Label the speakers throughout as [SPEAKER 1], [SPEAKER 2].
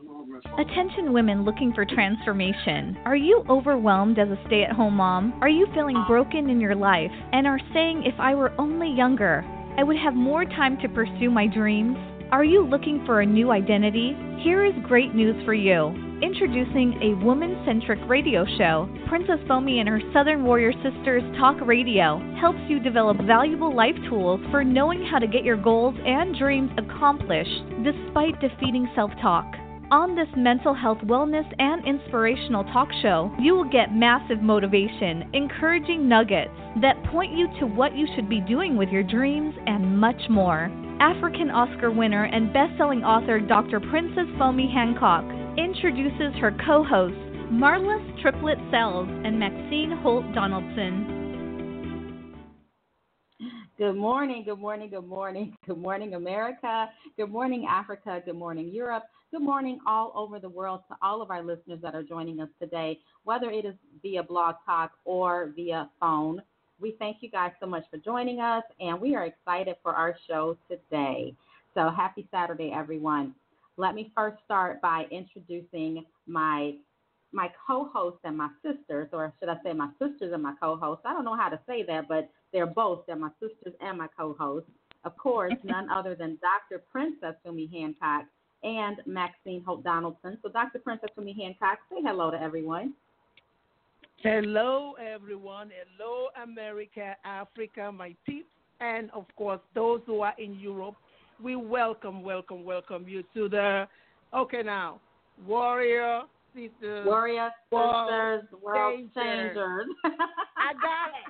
[SPEAKER 1] Attention women looking for transformation. Are you overwhelmed as a stay-at-home mom? Are you feeling broken in your life and are saying, if I were only younger, I would have more time to pursue my dreams? Are you looking for a new identity? Here is great news for you. Introducing a woman-centric radio show, Princess Foamy and her Southern Warrior Sisters Talk Radio helps you develop valuable life tools for knowing how to get your goals and dreams accomplished despite defeating self-talk. On this mental health, wellness, and inspirational talk show, you will get massive motivation, encouraging nuggets that point you to what you should be doing with your dreams, and much more. African Oscar winner and best-selling author Dr. Princess Foamy Hancock introduces her co-hosts, Marlis Triplet Sells and Maxine Holt Donaldson.
[SPEAKER 2] Good morning, good morning, good morning. Good morning, America. Good morning, Africa. Good morning, Europe. Good morning all over the world to all of our listeners that are joining us today, whether it is via Blog Talk or via phone. We thank you guys so much for joining us, and we are excited for our show today. So happy Saturday, everyone. Let me first start by introducing my co-hosts and my sisters, or should I say my sisters and my co-hosts. I don't know how to say that, but they're my sisters and my co-hosts. Of course, none other than Dr. Princess Foamy Hancock and Maxine Holt Donaldson. So Dr. Princess Foamy Hancock, say hello to everyone.
[SPEAKER 3] Hello, everyone. Hello, America, Africa, my peeps, and, of course, those who are in Europe. We welcome you to the, Warrior Sisters.
[SPEAKER 2] Warrior Sisters, World
[SPEAKER 3] Changers. I got it.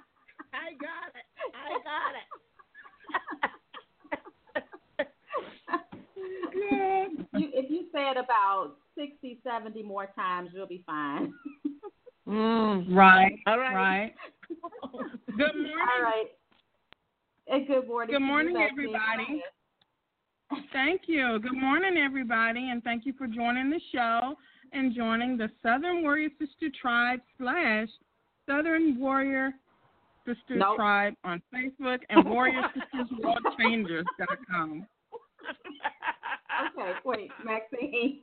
[SPEAKER 2] If you say it about 60, 70 more times, you'll be fine.
[SPEAKER 4] Right.
[SPEAKER 3] All right.
[SPEAKER 4] Good morning.
[SPEAKER 2] All right. And good morning.
[SPEAKER 4] Good morning, everybody. Thank you. Good morning, everybody, and thank you for joining the show and joining the Southern Warrior Sister Tribe / Southern Warrior Sister Tribe on Facebook and WarriorSistersWorldChangers.com.
[SPEAKER 2] Okay, wait, Maxine.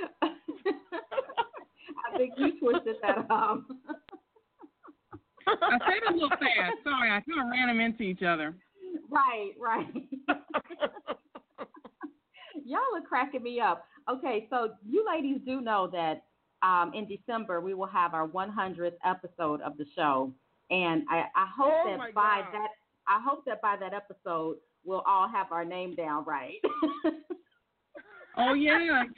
[SPEAKER 2] I think you twisted that up.
[SPEAKER 4] I said it a little fast. Sorry, I kind of ran them into each other.
[SPEAKER 2] Right. Y'all are cracking me up. Okay, so you ladies do know that in December we will have our 100th episode of the show, and I hope by that episode we'll all have our name down right.
[SPEAKER 4] Oh yeah.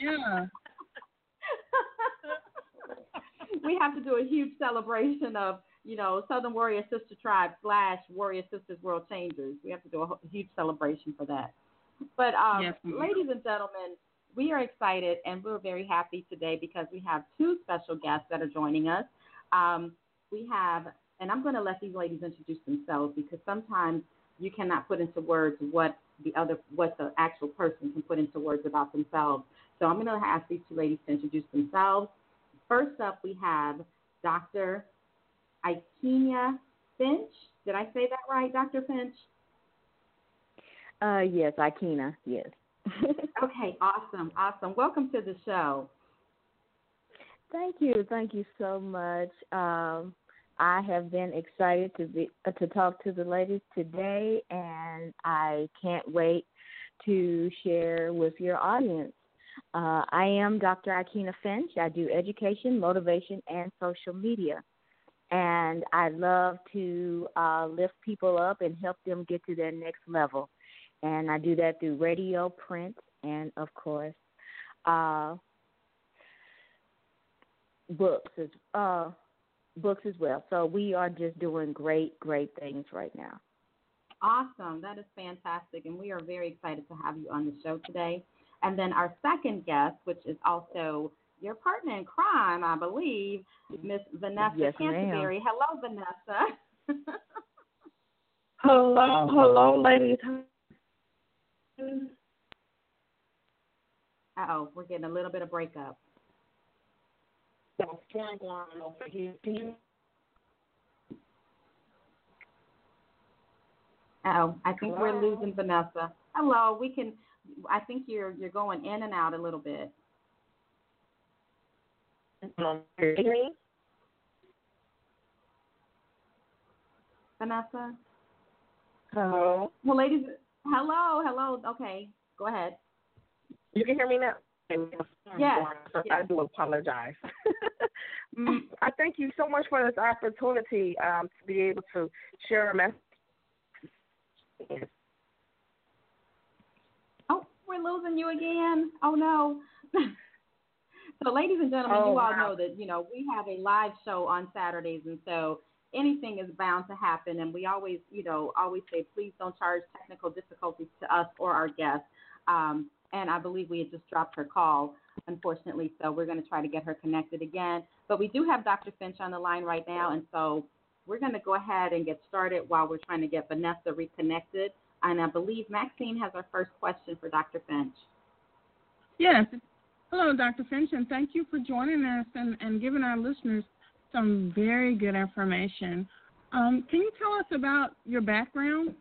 [SPEAKER 2] We have to do a huge celebration of, Southern Warrior Sister Tribe / Warrior Sisters World Changers. We have to do a huge celebration for that. But
[SPEAKER 4] yes,
[SPEAKER 2] ladies and gentlemen, we are excited and we're very happy today because we have two special guests that are joining us. We have, and I'm going to let these ladies introduce themselves because sometimes you cannot put into words what the actual person can put into words about themselves. So I'm going to ask these two ladies to introduce themselves. First up, we have Dr. Ikenia Finch. Did I say that right, Dr. Finch?
[SPEAKER 5] Yes, Ikena, yes.
[SPEAKER 2] Okay, awesome. Welcome to the show.
[SPEAKER 5] Thank you so much. I have been excited to talk to the ladies today, and I can't wait to share with your audience. I am Dr. Ikena Finch. I do education, motivation, and social media. And I love to lift people up and help them get to their next level. And I do that through radio, print, and, of course, books as well. So we are just doing great things right now.
[SPEAKER 2] Awesome. That is fantastic. And we are very excited to have you on the show today. And then our second guest, which is also your partner in crime, I believe, Miss Vanessa Canterbury.
[SPEAKER 5] Ma'am.
[SPEAKER 2] Hello, Vanessa.
[SPEAKER 6] Hello, ladies.
[SPEAKER 2] Uh-oh, we're getting a little bit of breakup. Uh-oh, I think we're losing Vanessa. Hello, I think you're going in and out a little bit. Vanessa?
[SPEAKER 6] Hello.
[SPEAKER 2] Well, ladies, hello. Okay, go ahead.
[SPEAKER 6] You can hear me now?
[SPEAKER 2] Yes.
[SPEAKER 6] I do apologize. I thank you so much for this opportunity to be able to share a message.
[SPEAKER 2] Oh, we're losing you again. Oh, no. So, ladies and gentlemen, you all know that, we have a live show on Saturdays, and so anything is bound to happen, and we always say, please don't charge technical difficulties to us or our guests. And I believe we had just dropped her call, unfortunately, so we're going to try to get her connected again. But we do have Dr. Finch on the line right now, and so we're going to go ahead and get started while we're trying to get Vanessa reconnected. And I believe Maxine has our first question for Dr. Finch.
[SPEAKER 4] Yes. Hello, Dr. Finch, and thank you for joining us and giving our listeners some very good information. Can you tell us about your background?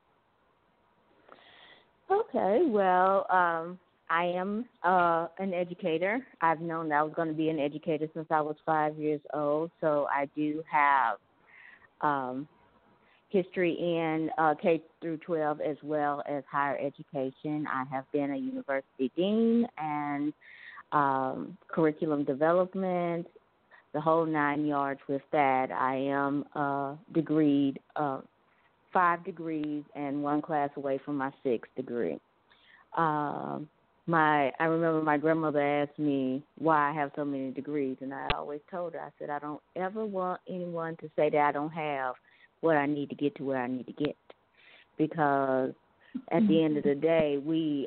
[SPEAKER 5] Okay, well, I am an educator. I've known that I was going to be an educator since I was 5 years old, so I do have history in K through 12 as well as higher education. I have been a university dean and curriculum development, the whole 9 yards with that. I am degreed, 5 degrees and 1 class away from my 6th degree. I remember my grandmother asked me why I have so many degrees, and I always told her, I said, I don't ever want anyone to say that I don't have what I need to get to where I need to get, because at the end of the day, we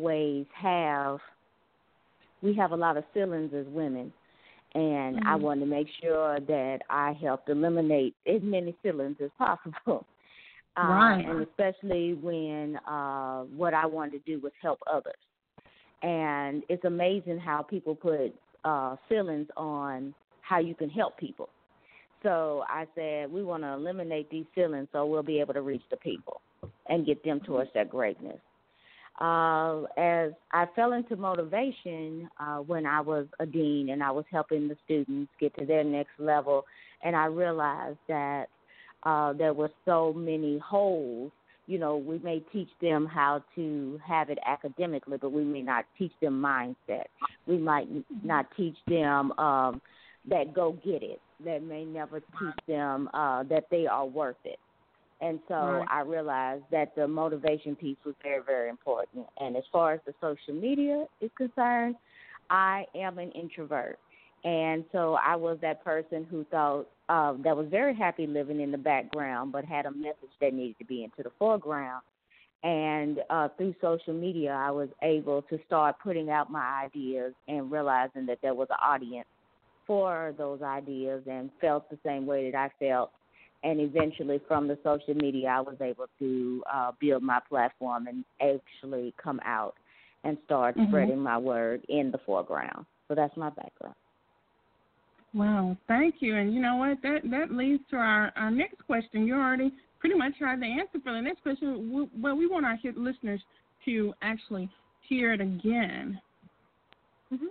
[SPEAKER 5] have a lot of ceilings as women, and I wanted to make sure that I helped eliminate as many ceilings as possible.
[SPEAKER 4] Right.
[SPEAKER 5] And especially when what I wanted to do was help others. And it's amazing how people put ceilings on how you can help people. So I said, we want to eliminate these ceilings so we'll be able to reach the people and get them towards their greatness. As I fell into motivation when I was a dean and I was helping the students get to their next level, and I realized that there were so many holes. We may teach them how to have it academically, but we may not teach them mindset. We might not teach them that go get it. That may never teach them that they are worth it. And so I realized that the motivation piece was very, very important. And as far as the social media is concerned, I am an introvert. And so I was that person who thought that was very happy living in the background, but had a message that needed to be into the foreground. And through social media, I was able to start putting out my ideas and realizing that there was an audience for those ideas, and felt the same way that I felt. And eventually from the social media, I was able to build my platform and actually come out and start spreading my word in the foreground. So that's my background.
[SPEAKER 4] Wow, thank you. And you know what? That leads to our next question. You already pretty much had the answer for the next question. Well, we want our listeners to actually hear it again.
[SPEAKER 5] Mm-hmm.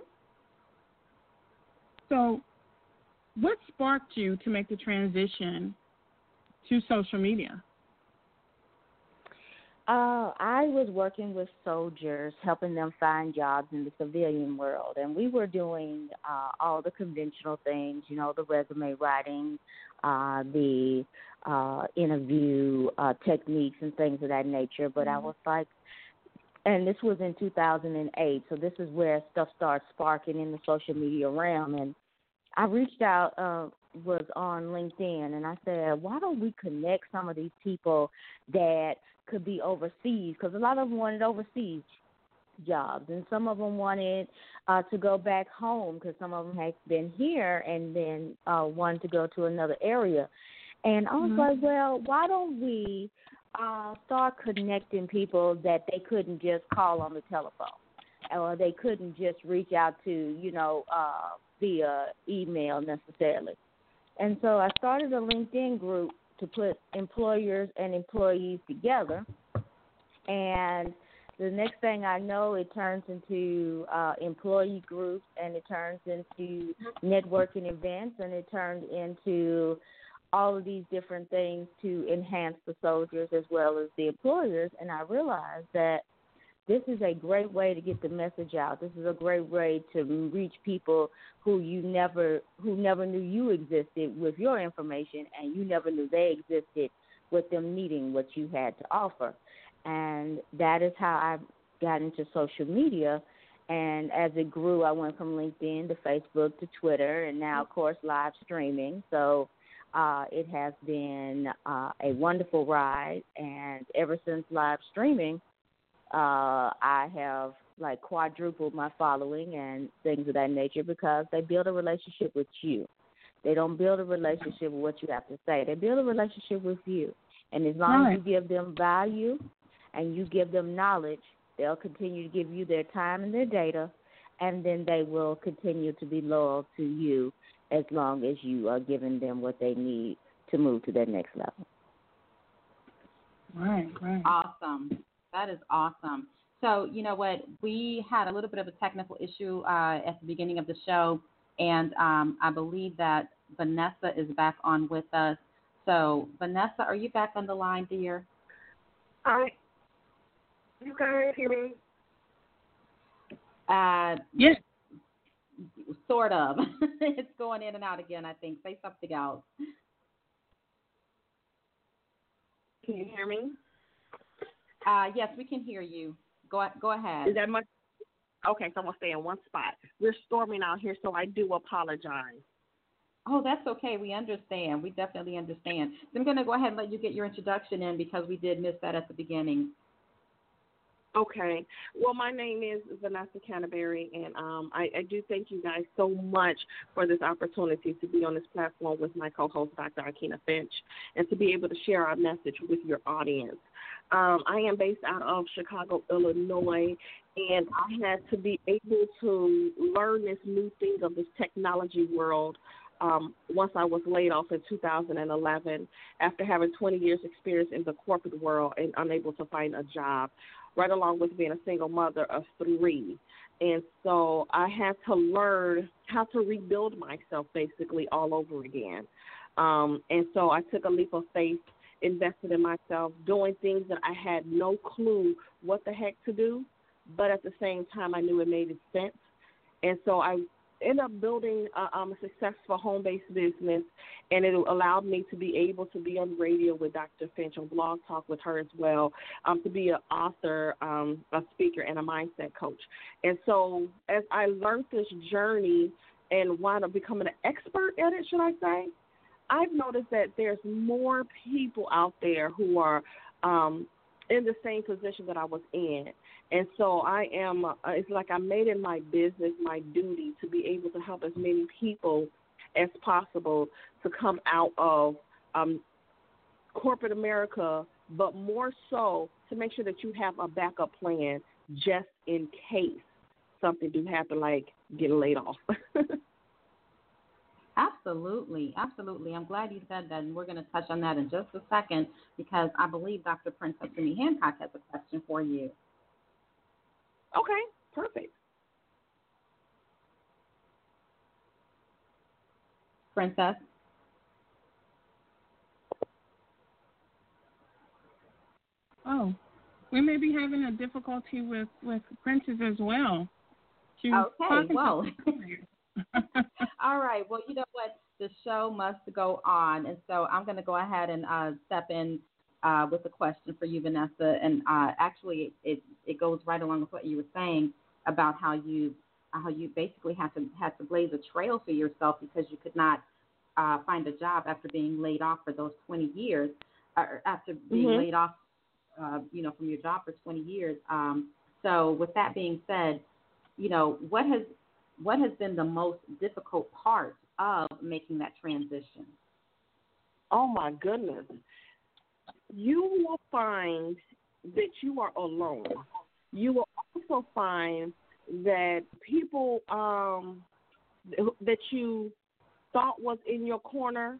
[SPEAKER 4] So what sparked you to make the transition to social media?
[SPEAKER 5] I was working with soldiers, helping them find jobs in the civilian world, and we were doing all the conventional things, the resume writing, the interview techniques and things of that nature. But I was like, and this was in 2008, so this is where stuff starts sparking in the social media realm. And I reached out, was on LinkedIn, and I said, why don't we connect some of these people that could be overseas? Because a lot of them wanted overseas jobs, and some of them wanted to go back home because some of them had been here and then wanted to go to another area. And I was like, well, why don't we start connecting people that they couldn't just call on the telephone, or they couldn't just reach out to, via email necessarily. And so I started a LinkedIn group to put employers and employees together. And the next thing I know, it turns into employee groups, and it turns into networking events, and it turned into all of these different things to enhance the soldiers as well as the employers. And I realized that this is a great way to get the message out. This is a great way to reach people who never knew you existed with your information, and you never knew they existed with them needing what you had to offer. And that is how I got into social media. And as it grew, I went from LinkedIn to Facebook to Twitter, and now, of course, live streaming. So it has been a wonderful ride. And ever since live streaming, I have like quadrupled my following and things of that nature, because they build a relationship with you. They don't build a relationship with what you have to say. They build a relationship with you. And as long as you give them value and you give them knowledge, they'll continue to give you their time and their data, and then they will continue to be loyal to you as long as you are giving them what they need to move to their next level.
[SPEAKER 4] Right.
[SPEAKER 2] Awesome. That is awesome. So, you know what? We had a little bit of a technical issue at the beginning of the show, and I believe that Vanessa is back on with us. So, Vanessa, are you back on the line, dear?
[SPEAKER 6] You guys hear me?
[SPEAKER 2] Yes. Sort of. It's going in and out again, I think. Say something else.
[SPEAKER 6] Can you hear me?
[SPEAKER 2] Yes, we can hear you. Go ahead.
[SPEAKER 6] Is that much? Okay, so I'm going to stay in one spot. We're storming out here, so I do apologize.
[SPEAKER 2] Oh, that's okay. We understand. We definitely understand. So I'm going to go ahead and let you get your introduction in, because we did miss that at the beginning.
[SPEAKER 6] Okay. Well, my name is Vanessa Canterbury, and I do thank you guys so much for this opportunity to be on this platform with my co-host, Dr. Akina Finch, and to be able to share our message with your audience. I am based out of Chicago, Illinois, and I had to be able to learn this new thing of this technology world once I was laid off in 2011 after having 20 years experience in the corporate world and unable to find a job, right along with being a single mother of 3. And so I had to learn how to rebuild myself basically all over again. And so I took a leap of faith, invested in myself, doing things that I had no clue what the heck to do, but at the same time I knew it made sense. And so I ended up building a successful home-based business, and it allowed me to be able to be on radio with Dr. Finch, on Blog Talk with her as well, to be an author, a speaker, and a mindset coach. And so as I learned this journey and wound up becoming an expert at it, should I say, I've noticed that there's more people out there who are in the same position that I was in. And so I am, it's like I made it my business, my duty to be able to help as many people as possible to come out of corporate America, but more so to make sure that you have a backup plan just in case something do happen, like getting laid off.
[SPEAKER 2] Absolutely. I'm glad you said that, and we're going to touch on that in just a second, because I believe Dr. Princess Jimmy Hancock has a question for you.
[SPEAKER 6] Okay, perfect.
[SPEAKER 2] Princess?
[SPEAKER 4] Oh, we may be having a difficulty with Princess as well.
[SPEAKER 2] Okay, well. All right. Well, you know what? The show must go on. And so I'm going to go ahead and step in with a question for you, Vanessa. And actually, it goes right along with what you were saying about how you basically had to blaze a trail for yourself because you could not find a job after being laid off for those 20 years, or after being laid off, from your job for 20 years. So with that being said, what has been the most difficult part of making that transition?
[SPEAKER 6] Oh, my goodness. You will find that you are alone. You will also find that people that you thought was in your corner,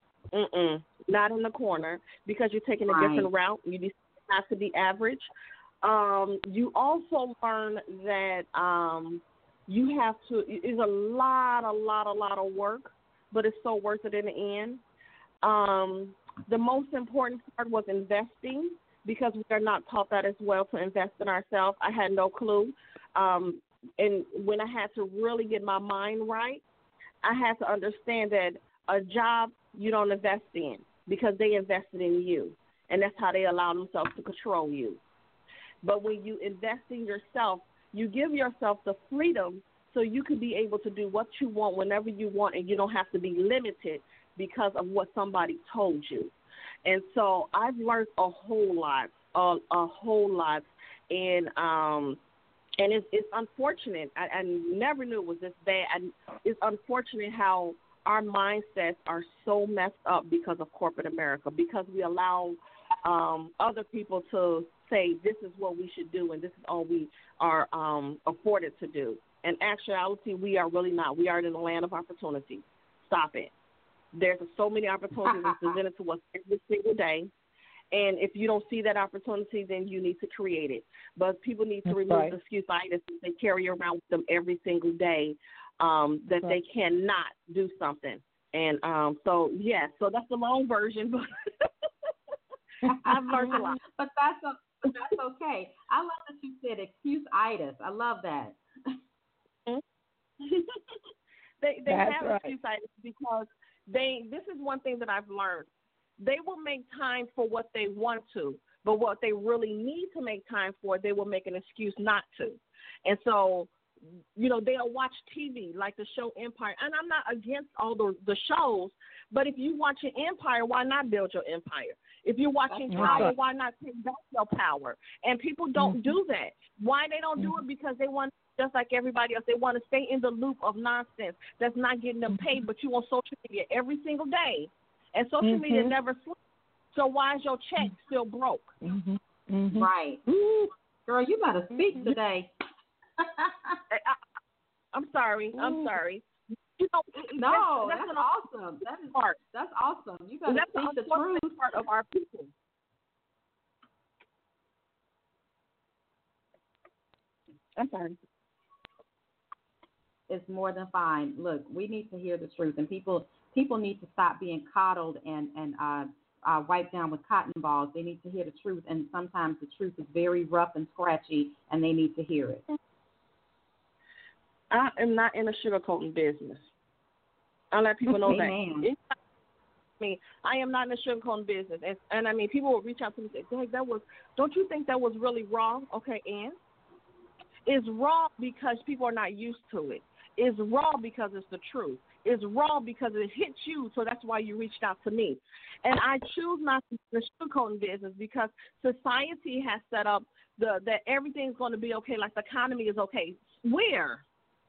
[SPEAKER 6] not in the corner, because you're taking a different route. You decide not to be average. You also learn that you have to. It's a lot of work, but it's so worth it in the end. The most important part was investing, because we are not taught that as well, to invest in ourselves. I had no clue. And when I had to really get my mind right, I had to understand that a job you don't invest in, because they invested in you, and that's how they allow themselves to control you. But when you invest in yourself, you give yourself the freedom so you can be able to do what you want whenever you want, and you don't have to be limited because of what somebody told you. And so I've learned a whole lot, and it's unfortunate. I never knew it was this bad. And it's unfortunate how our mindsets are so messed up because of corporate America, because we allow other people to say this is what we should do and this is all we are afforded to do. In actuality, we are really not. We are in the land of opportunity. Stop it. There's so many opportunities presented to us every single day. And if you don't see that opportunity, then you need to create it. But people need to remove the excuse-itis that they carry around with them every single day, that they cannot do something. And so that's the long version. But I've learned a lot.
[SPEAKER 2] But that's okay. I love that you said excuse-itis. I love that.
[SPEAKER 6] they have excuse-itis because this is one thing that I've learned. They will make time for what they want to, but what they really need to make time for, they will make an excuse not to. And so, they'll watch TV like the show Empire. And I'm not against all the shows, but if you watch an empire, why not build your empire? If you're watching power, why not take back your power? And people don't do that. Why they don't do it? Because they want, just like everybody else, they want to stay in the loop of nonsense that's not getting them paid, but you on social media every single day. And social media never sleeps. So why is your check still broke?
[SPEAKER 2] Right. Girl, you got to speak today.
[SPEAKER 6] I'm sorry.
[SPEAKER 2] No, that's awesome. That's awesome. You got to speak the truth.
[SPEAKER 6] Part of our people. I'm sorry.
[SPEAKER 2] It's more than fine. Look, we need to hear the truth, and people need to stop being coddled and wiped down with cotton balls. They need to hear the truth, and sometimes the truth is very rough and scratchy, and they need to hear it.
[SPEAKER 6] I am not in the sugarcoating business. I let people know that. I am not in the sugarcoating business, and I mean, people will reach out to me and say, "Hey, don't you think that was really wrong?" Okay, and it's wrong because people are not used to it. It's wrong because it's the truth. It's wrong because it hits you, so that's why you reached out to me. And I choose not to be in the sugarcoating business because society has set up that everything's going to be okay, like the economy is okay. Where?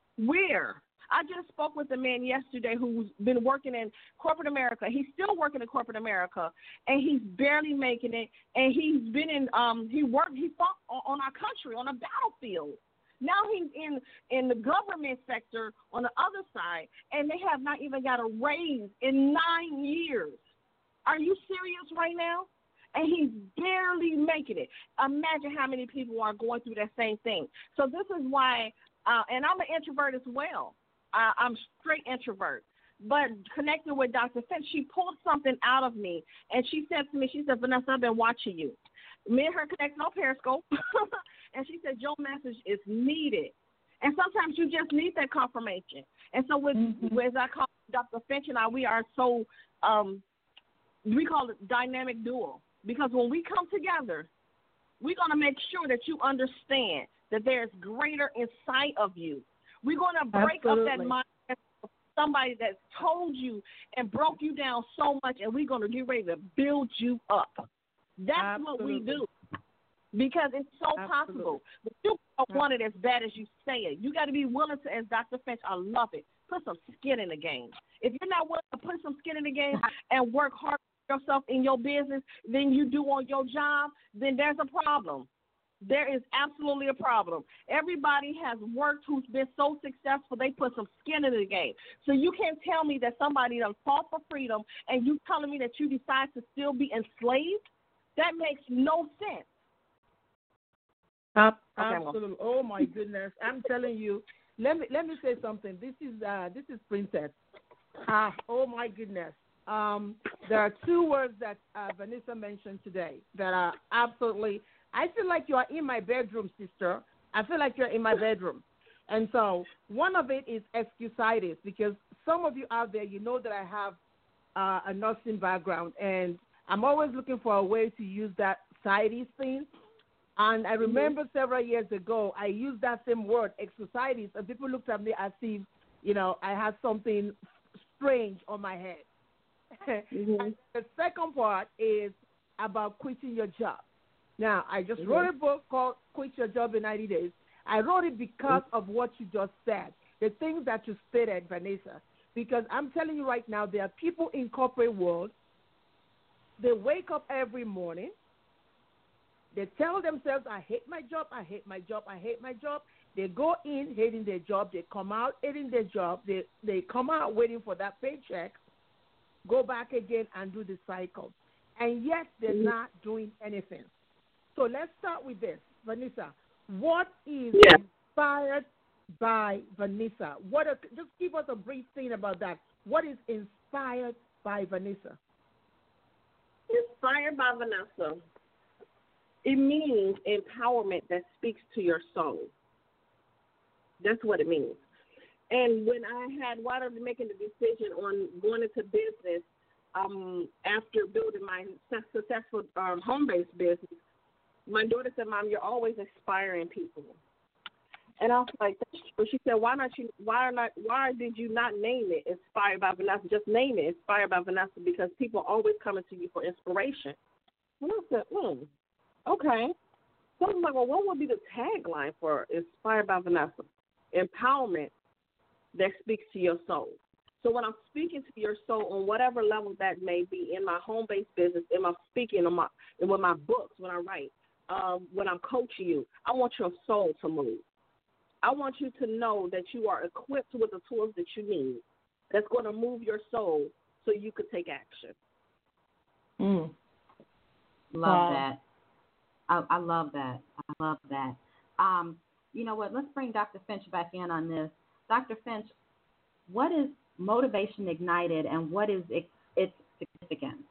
[SPEAKER 6] I just spoke with a man yesterday who's been working in corporate America. He's still working in corporate America, and he's barely making it. And he's been in he fought on our country on a battlefield. Now he's in the government sector on the other side, and they have not even got a raise in 9 years. Are you serious right now? And he's barely making it. Imagine how many people are going through that same thing. So this is why, and I'm an introvert as well. I'm straight introvert. But connecting with Dr. Finch, she pulled something out of me, and she said to me, Vanessa, I've been watching you. Me and her connected on Periscope, and she said, your message is needed. And sometimes you just need that confirmation. And so as I call Dr. Finch and I, we are so, we call it dynamic duo. Because when we come together, we're going to make sure that you understand that there's greater inside of you. We're going to break up that mindset of somebody that told you and broke you down so much, and we're going to get ready to build you up. That's what we do, because it's so possible. But you don't want it as bad as you say it. You got to be willing to, as Dr. Finch, I love it, put some skin in the game. If you're not willing to put some skin in the game and work hard for yourself in your business than you do on your job, then there's a problem. There is absolutely a problem. Everybody has worked who's been so successful, they put some skin in the game. So you can't tell me that somebody done fought for freedom and you telling me that you decide to still be enslaved? That makes no sense.
[SPEAKER 3] Absolutely. Oh my goodness! I'm telling you. Let me say something. This is Princess. Oh my goodness. There are two words that Vanessa mentioned today that are absolutely. I feel like you are in my bedroom, sister. I feel like you're in my bedroom. And so one of it is excusitis, because some of you out there, you know that I have a nursing background, and I'm always looking for a way to use that sitis thing. And I remember several years ago, I used that same word, excusitis, and people looked at me as if, I had something strange on my head. And the second part is about quitting your job. Now, I just wrote a book called Quit Your Job in 90 Days. I wrote it because of what you just said, the things that you stated, Vanessa. Because I'm telling you right now, there are people in corporate world, they wake up every morning, they tell themselves, I hate my job, I hate my job, I hate my job. They go in hating their job, they come out hating their job, they come out waiting for that paycheck, go back again and do the cycle. And yet they're not doing anything. So let's start with this. Vanessa, what is inspired by Vanessa? Just give us a brief thing about that. What is inspired by Vanessa?
[SPEAKER 6] Inspired by Vanessa. It means empowerment that speaks to your soul. That's what it means. And when I was making the decision on going into business after building my successful home-based business, my daughter said, Mom, you're always inspiring people. And I was like, that's true. She said, why did you not name it Inspired by Vanessa? Just name it Inspired by Vanessa, because people are always coming to you for inspiration. And I said, okay. So I was like, well, what would be the tagline for Inspired by Vanessa? Empowerment that speaks to your soul. So when I'm speaking to your soul on whatever level that may be, in my home-based business, in my speaking, with my books, when I write, when I'm coaching you, I want your soul to move. I want you to know that you are equipped with the tools that you need that's going to move your soul so you could take action.
[SPEAKER 2] Love that. I love that. I love that. You know what? Let's bring Dr. Finch back in on this. Dr. Finch, what is Motivation Ignited, and what is its significance?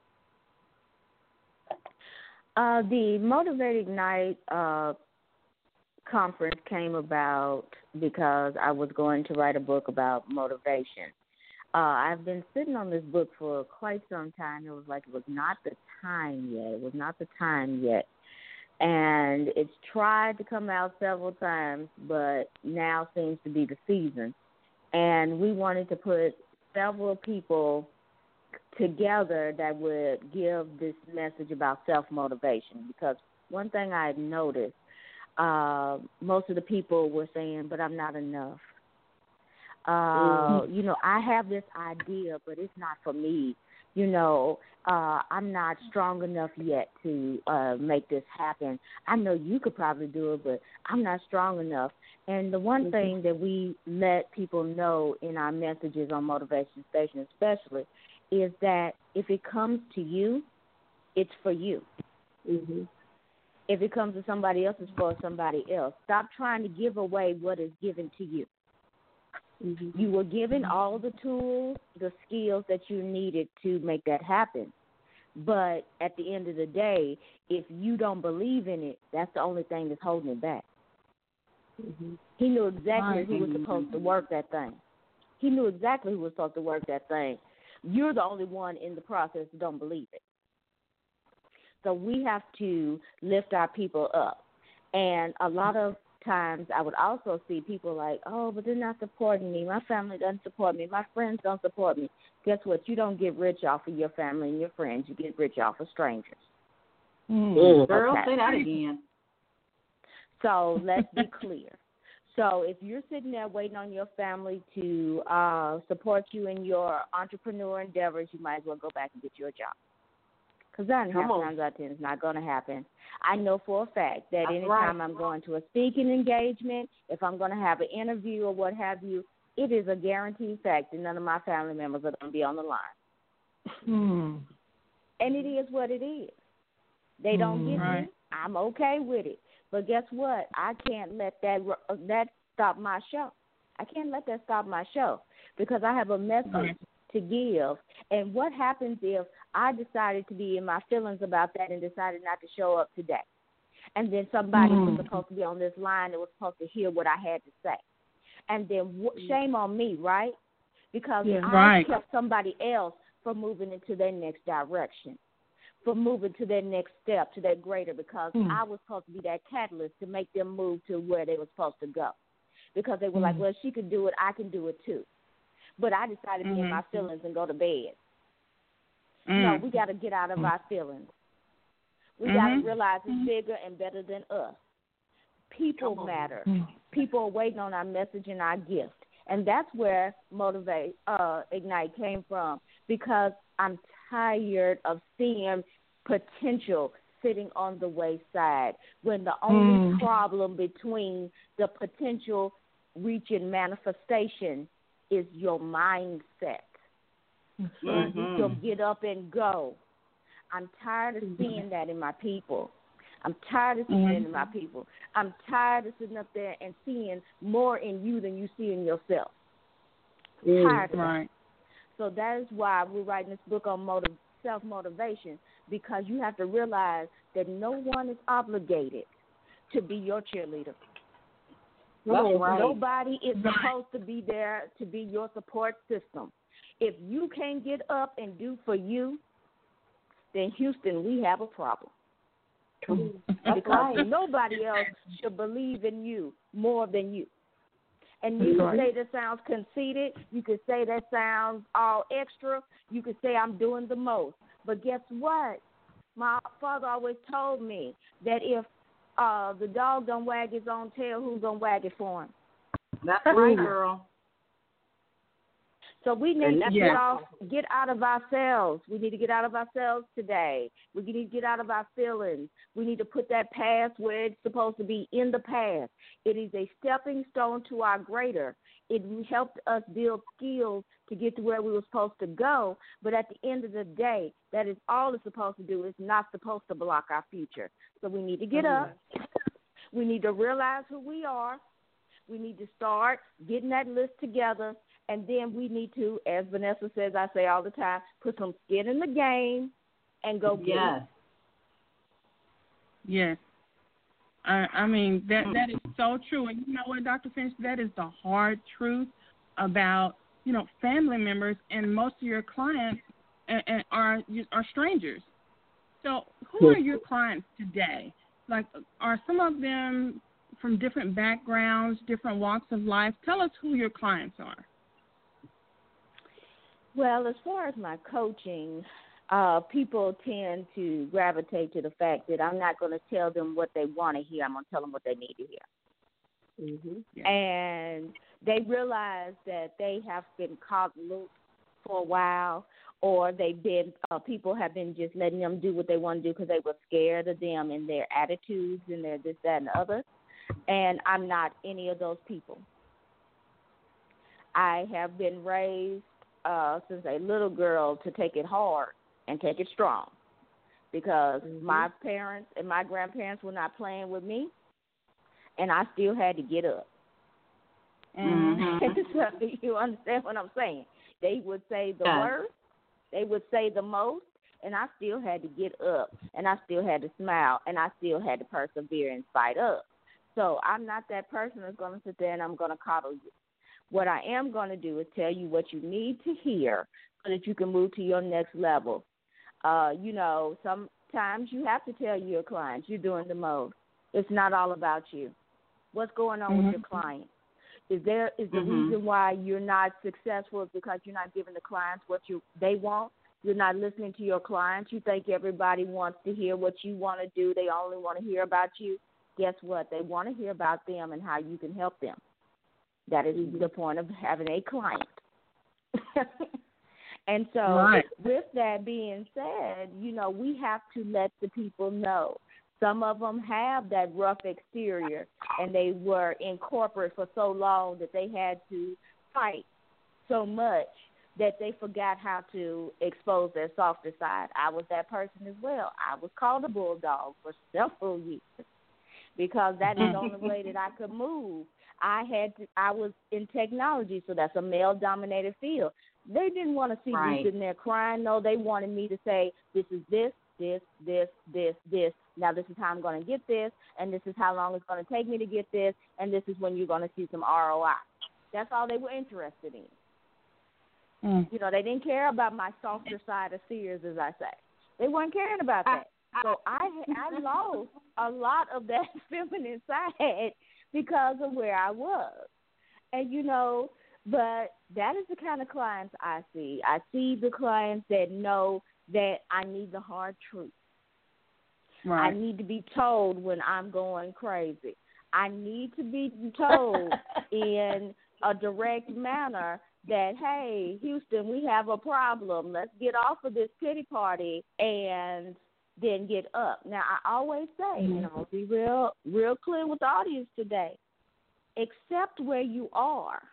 [SPEAKER 5] The Motivate Ignite conference came about because I was going to write a book about motivation. I've been sitting on this book for quite some time. It was like it was not the time yet. And it's tried to come out several times, but now seems to be the season. And we wanted to put several people together that would give this message about self-motivation, because one thing I had noticed, most of the people were saying, but I'm not enough. I have this idea, but it's not for me. I'm not strong enough yet to make this happen. I know you could probably do it, but I'm not strong enough. And the one thing that we let people know in our messages on Motivation Station especially is that if it comes to you, it's for you. If it comes to somebody else, it's for somebody else. Stop trying to give away what is given to you. You were given all the tools, the skills that you needed to make that happen. But at the end of the day, if you don't believe in it, that's the only thing that's holding it back. He knew exactly who was supposed to work that thing. You're the only one in the process that don't believe it. So we have to lift our people up. And a lot of times I would also see people like, oh, but they're not supporting me. My family doesn't support me. My friends don't support me. Guess what? You don't get rich off of your family and your friends. You get rich off of strangers.
[SPEAKER 2] Girl, say that again.
[SPEAKER 5] So let's be clear. So if you're sitting there waiting on your family to support you in your entrepreneur endeavors, you might as well go back and get you a job. Because 9 times out of 10 it's not going to happen. I know for a fact that anytime I'm going to a speaking engagement, if I'm going to have an interview or what have you, it is a guaranteed fact that none of my family members are going to be on the line. And it is what it is. They don't get me. I'm okay with it. But guess what? I can't let that stop my show. I can't let that stop my show because I have a message to give. And what happens if I decided to be in my feelings about that and decided not to show up today? And then somebody was supposed to be on this line that was supposed to hear what I had to say. And then shame on me, right? Because I kept somebody else from moving into their next direction, from moving to their next step, to that greater, because I was supposed to be that catalyst to make them move to where they were supposed to go. Because they were like, well, she could do it, I can do it too. But I decided to be in my feelings and go to bed. No, we got to get out of our feelings. We got to realize it's bigger and better than us. People matter. People are waiting on our message and our gift. And that's where Ignite came from, because I'm tired of seeing potential sitting on the wayside when the only problem between the potential reaching manifestation is your mindset. So get up and go. I'm tired of seeing that in my people. I'm tired of seeing it in my people. I'm tired of sitting up there and seeing more in you than you see in yourself. Tired of that. So that is why we're writing this book on self-motivation, because you have to realize that no one is obligated to be your cheerleader. Nobody is supposed to be there to be your support system. If you can't get up and do for then Houston, we have a problem. Because nobody else should believe in you more than you. And you can say that sounds conceited. You can say that sounds all extra. You can say I'm doing the most. But guess what? My father always told me that if the dog don't wag his own tail, who's going to wag it for him?
[SPEAKER 2] That's right, girl.
[SPEAKER 5] So we need to get out of ourselves. We need to get out of ourselves today. We need to get out of our feelings. We need to put that past where it's supposed to be, in the past. It is a stepping stone to our greater. It helped us build skills to get to where we were supposed to go. But at the end of the day, that is all it's supposed to do. It's not supposed to block our future. So we need to get up. We need to realize who we are. We need to start getting that list together. And then we need to, as Vanessa says, I say all the time, put some skin in the game and go get it.
[SPEAKER 4] Yes. I mean, that is so true. And you know what, Dr. Finch, that is the hard truth about, family members, and most of your clients are strangers. So who are your clients today? Like, are some of them from different backgrounds, different walks of life? Tell us who your clients are.
[SPEAKER 5] Well, as far as my coaching, people tend to gravitate to the fact that I'm not going to tell them what they want to hear. I'm going to tell them what they need to hear. And they realize that they have been caught loose for a while, or they've been people have been just letting them do what they want to do because they were scared of them and their attitudes and their this, that, and the other. And I'm not any of those people. I have been raised since a little girl to take it hard and take it strong, because my parents and my grandparents were not playing with me, and I still had to get up. So you understand what I'm saying? They would say the worst, they would say the most, and I still had to get up, and I still had to smile, and I still had to persevere in spite of. So I'm not that person that's going to sit there and I'm going to coddle you. What I am going to do is tell you what you need to hear so that you can move to your next level. Sometimes you have to tell your clients you're doing the most. It's not all about you. What's going on with your client? Is the reason why you're not successful is because you're not giving the clients what they want? You're not listening to your clients? You think everybody wants to hear what you want to do. They only want to hear about you. Guess what? They want to hear about them and how you can help them. That is the point of having a client. And so with that being said, we have to let the people know. Some of them have that rough exterior, and they were in corporate for so long that they had to fight so much that they forgot how to expose their softer side. I was that person as well. I was called a bulldog for several years. because that is the only way that I could move. I was in technology, so that's a male-dominated field. They didn't want to see me sitting there crying. No, they wanted me to say, this is this. Now this is how I'm going to get this, and this is how long it's going to take me to get this, and this is when you're going to see some ROI. That's all they were interested in. You know, they didn't care about my softer side of Sears, as I say. They weren't caring about that. So I lost a lot of that feminine side because of where I was. And, you know, but that is the kind of clients I see. I see the clients that know that I need the hard truth. Right. I need to be told when I'm going crazy. I need to be told in a direct manner that, hey, Houston, we have a problem. Let's get off of this pity party and then get up. Now, I always say, you know, be real clear with the audience today. Accept where you are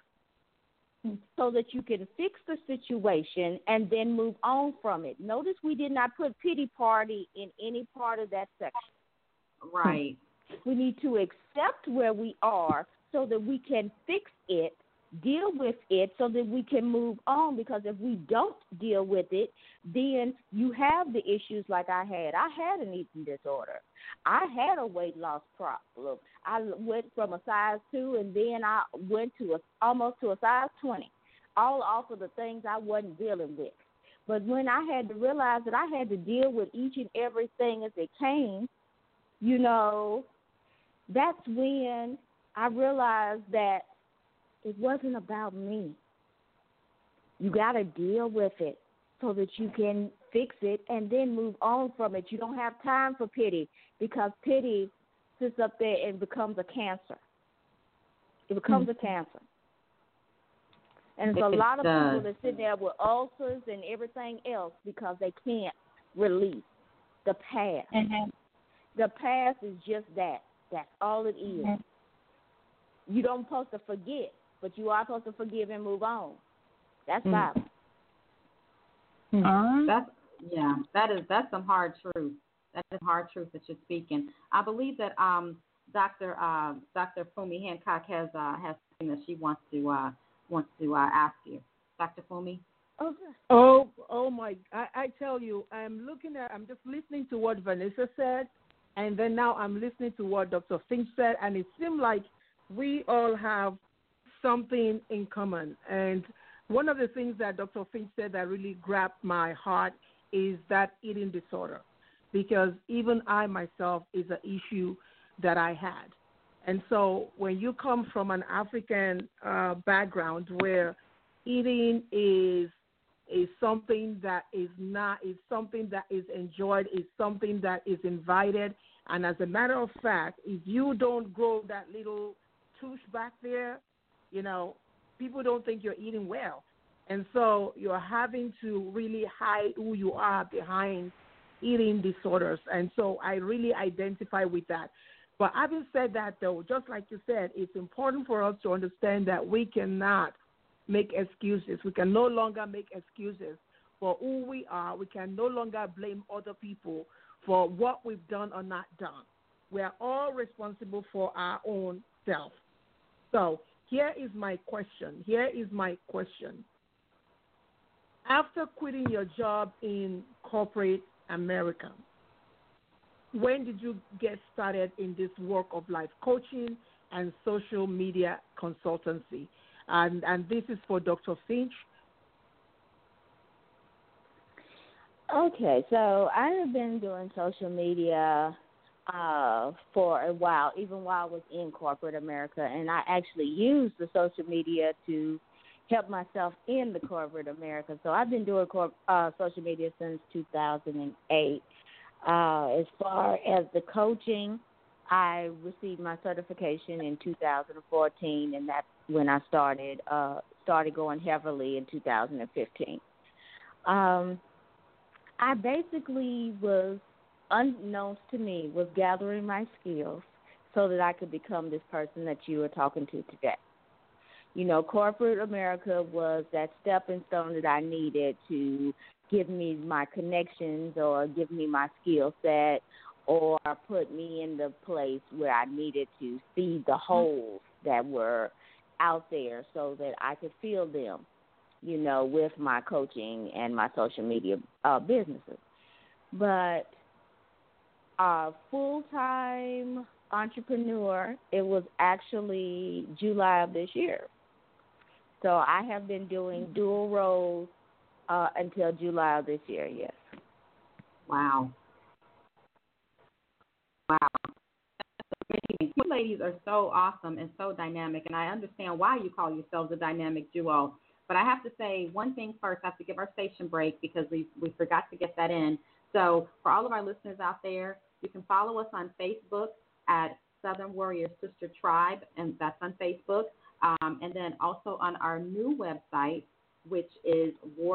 [SPEAKER 5] so that you can fix the situation and then move on from it. Notice we did not put pity party in any part of that section.
[SPEAKER 2] Right.
[SPEAKER 5] We need to accept where we are so that we can fix it, deal with it so that we can move on, because if we don't deal with it, then you have the issues like I had. I had an eating disorder. I had a weight loss problem. I went from a size 2 and then I went to almost to a size 20, all off of the things I wasn't dealing with. But when I had to realize that I had to deal with each and everything as it came, you know, that's when I realized that it wasn't about me. You got to deal with it so that you can fix it and then move on from it. You don't have time for pity, because pity sits up there and becomes a cancer. It becomes a cancer. And there's a lot of people that sit there with ulcers and everything else because they can't release the past. The past is just that. That's all it is. You don't supposed to forget, but you are supposed to forgive and move on. That's violence.
[SPEAKER 2] That's some hard truth. That is hard truth that you're speaking. I believe that Dr. Fumi Hancock has something that she wants to ask you. Dr. Fumi.
[SPEAKER 3] Oh my! I tell you, I'm just listening to what Vanessa said, and then now I'm listening to what Dr. Finch said, and it seemed like we all have something in common. And one of the things that Dr. Finch said that really grabbed my heart is that eating disorder, because even I myself is an issue that I had. And so when you come from an African background where eating is something that is something that is enjoyed, is something that is invited, and as a matter of fact, if you don't grow that little touche back there, you know, people don't think you're eating well. And so you're having to really hide who you are behind eating disorders. And so I really identify with that. But having said that, though, just like you said, it's important for us to understand that we cannot make excuses. We can no longer make excuses for who we are. We can no longer blame other people for what we've done or not done. We are all responsible for our own self. So here is my question. After quitting your job in corporate America, when did you get started in this work of life coaching and social media consultancy? And this is for Dr. Finch.
[SPEAKER 5] Okay, so I have been doing social media for a while, even while I was in corporate America, and I actually used the social media to help myself in the corporate America. So I've been doing social media since 2008. As far as the coaching, I received my certification in 2014, and that's when I started going heavily in 2015. I basically was, unbeknownst to me, was gathering my skills so that I could become this person that you are talking to today. You know, corporate America was that stepping stone that I needed to give me my connections or give me my skill set or put me in the place where I needed to see the holes that were out there so that I could fill them, with my coaching and my social media businesses. But full-time entrepreneur, it was actually July of this year. So I have been doing dual roles until July of this year, yes.
[SPEAKER 2] Wow. You ladies are so awesome and so dynamic, and I understand why you call yourselves a dynamic duo. But I have to say one thing first. I have to give our station break because we forgot to get that in. So for all of our listeners out there, you can follow us on Facebook at Southern Warrior Sister Tribe, and that's on Facebook. And then also on our new website, which is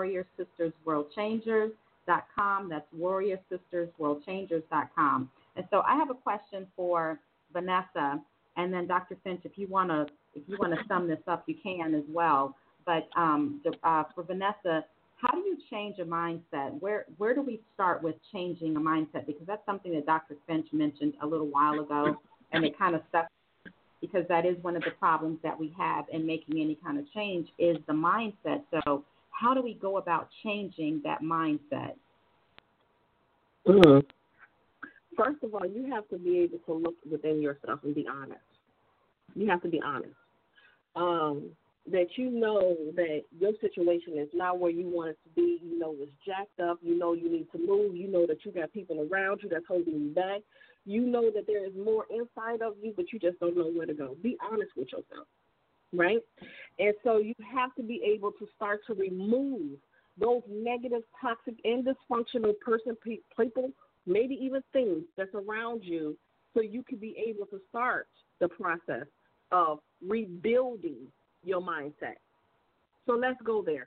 [SPEAKER 2] WarriorSistersWorldChangers.com. That's WarriorSistersWorldChangers.com. And so I have a question for Vanessa, and then Dr. Finch, if you want to sum this up, you can as well. But for Vanessa, how do you change a mindset? Where do we start with changing a mindset? Because that's something that Dr. Finch mentioned a little while ago, and it kind of stuck because that is one of the problems that we have in making any kind of change is the mindset. So how do we go about changing that mindset?
[SPEAKER 6] Mm-hmm. First of all, you have to be able to look within yourself and be honest. You have to be honest. That you know that your situation is not where you want it to be. You know it's jacked up. You know you need to move. You know that you got people around you that's holding you back. You know that there is more inside of you, but you just don't know where to go. Be honest with yourself, right? And so you have to be able to start to remove those negative, toxic, and dysfunctional people, maybe even things that's around you, so you can be able to start the process of rebuilding your mindset. So let's go there.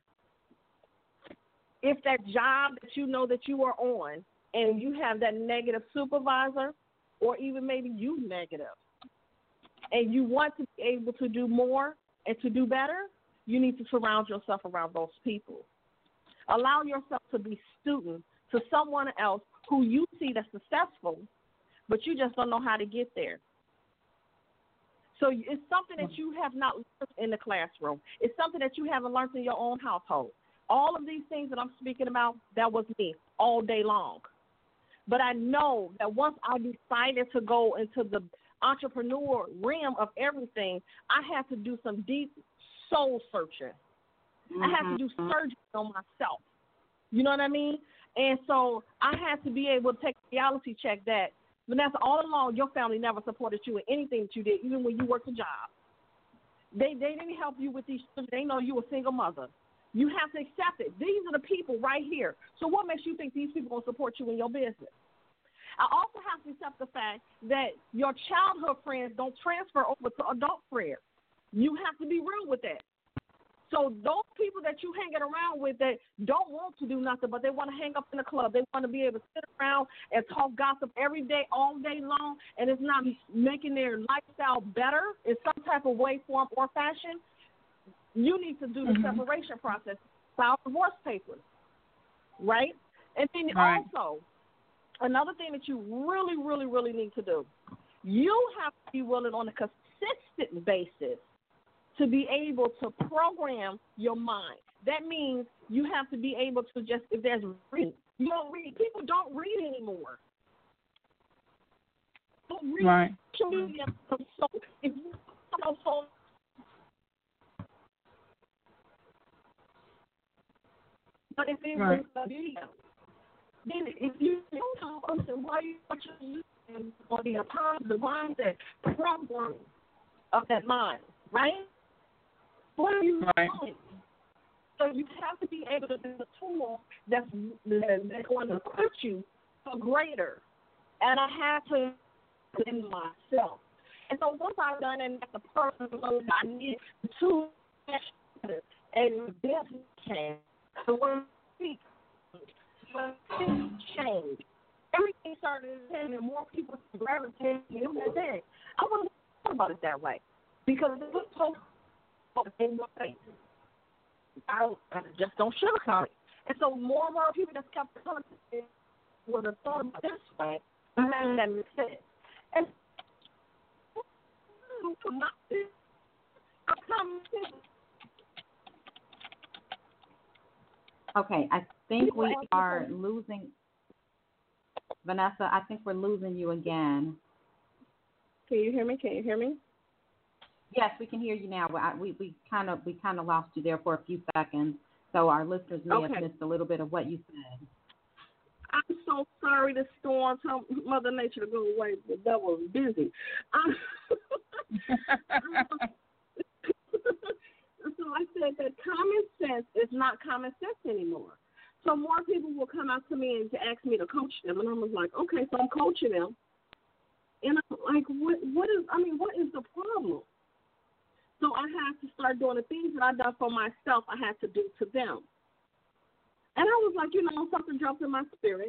[SPEAKER 6] If that job that you know that you are on and you have that negative supervisor, or even maybe you negative, and you want to be able to do more and to do better, you need to surround yourself around those people. Allow yourself to be student to someone else who you see that's successful, but you just don't know how to get there. So it's something that you have not learned in the classroom. It's something that you haven't learned in your own household. All of these things that I'm speaking about, that was me all day long. But I know that once I decided to go into the entrepreneur realm of everything, I had to do some deep soul searching. Mm-hmm. I had to do surgery on myself. You know what I mean? And so I had to be able to take a reality check that, Vanessa, all along, your family never supported you in anything that you did, even when you worked a job. They didn't help you with these children. They know you a single mother. You have to accept it. These are the people right here. So what makes you think these people will support you in your business? I also have to accept the fact that your childhood friends don't transfer over to adult friends. You have to be real with that. So those people that you hanging around with that don't want to do nothing, but they want to hang up in the club, they want to be able to sit around and talk gossip every day, all day long, and it's not making their lifestyle better in some type of way, form, or fashion, you need to do the separation process, file divorce papers, right? And then also, another thing that you really, really, really need to do, you have to be willing on a consistent basis to be able to program your mind. That means you have to be able to just, if there's reading, you don't read. People don't read anymore. Don't read.
[SPEAKER 4] Right.
[SPEAKER 6] So if you but if it's a video, then if you don't know, why are you watching on the positive mindset program of that mind, right? What are you doing? So you have to be able to do the tool that's going to equip you for greater. And I had to in myself. And so once I've done it at the personal level, I need to and business change. So when I speak, things change. Everything started to change, and more people gravitate to that thing. I wasn't thought about it that way because it was so in your face. I just don't sugarcoat it. And so more and more people that kept coming would have thought about this way, Let me say. And
[SPEAKER 2] Okay, I think we are losing Vanessa. I think we're losing you again.
[SPEAKER 6] Can you hear me? Can you hear me?
[SPEAKER 2] Yes, we can hear you now. We kind of lost you there for a few seconds, so our listeners may have missed a little bit of what you said.
[SPEAKER 6] I'm so sorry. The storm told Mother Nature to go away. The devil was busy. So I said that common sense is not common sense anymore. So more people will come out to me and to ask me to coach them, and I was like, okay, so I'm coaching them, and I'm like, what is the problem? So I had to start doing the things that I done for myself. I had to do to them, and I was like, something jumped in my spirit,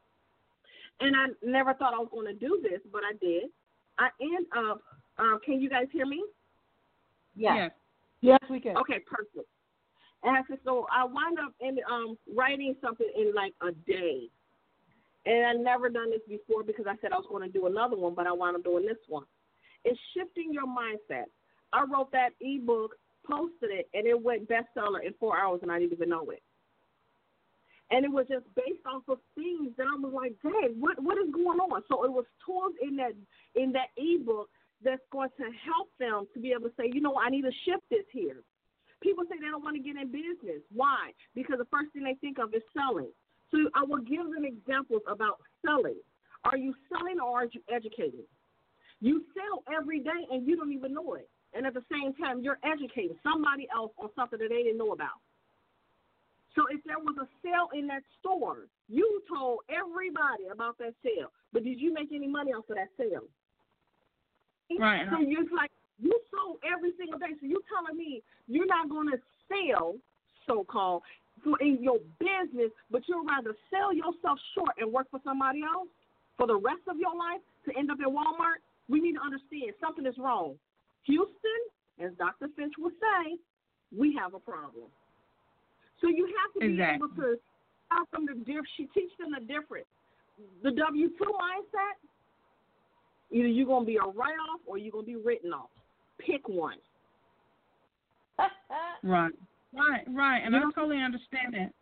[SPEAKER 6] and I never thought I was going to do this, but I did. I end up. Can you guys hear me?
[SPEAKER 2] Yes.
[SPEAKER 3] Yes, we can.
[SPEAKER 6] Okay, perfect. And so I wound up writing something in like a day. And I never done this before because I said I was going to do another one, but I wound up doing this one. It's shifting your mindset. I wrote that ebook, posted it, and it went bestseller in 4 hours, and I didn't even know it. And it was just based off of things that I was like, dang, what is going on? So it was tools in that ebook that's going to help them to be able to say, I need to shift this here. People say they don't want to get in business. Why? Because the first thing they think of is selling. So I will give them examples about selling. Are you selling or are you educating? You sell every day and you don't even know it. And at the same time, you're educating somebody else on something that they didn't know about. So if there was a sale in that store, you told everybody about that sale. But did you make any money off of that sale?
[SPEAKER 4] Right.
[SPEAKER 6] So you're like, you sold every single day. So you're telling me you're not going to sell, so-called, in your business, but you'd rather sell yourself short and work for somebody else for the rest of your life to end up in Walmart? We need to understand something is wrong. Houston, as Dr. Finch would say, we have a problem. So you have to be able to tell them she teach them the difference. The W-2 mindset, either you're going to be a write-off or you're going to be written off. Pick one.
[SPEAKER 4] Right. And I totally understand that.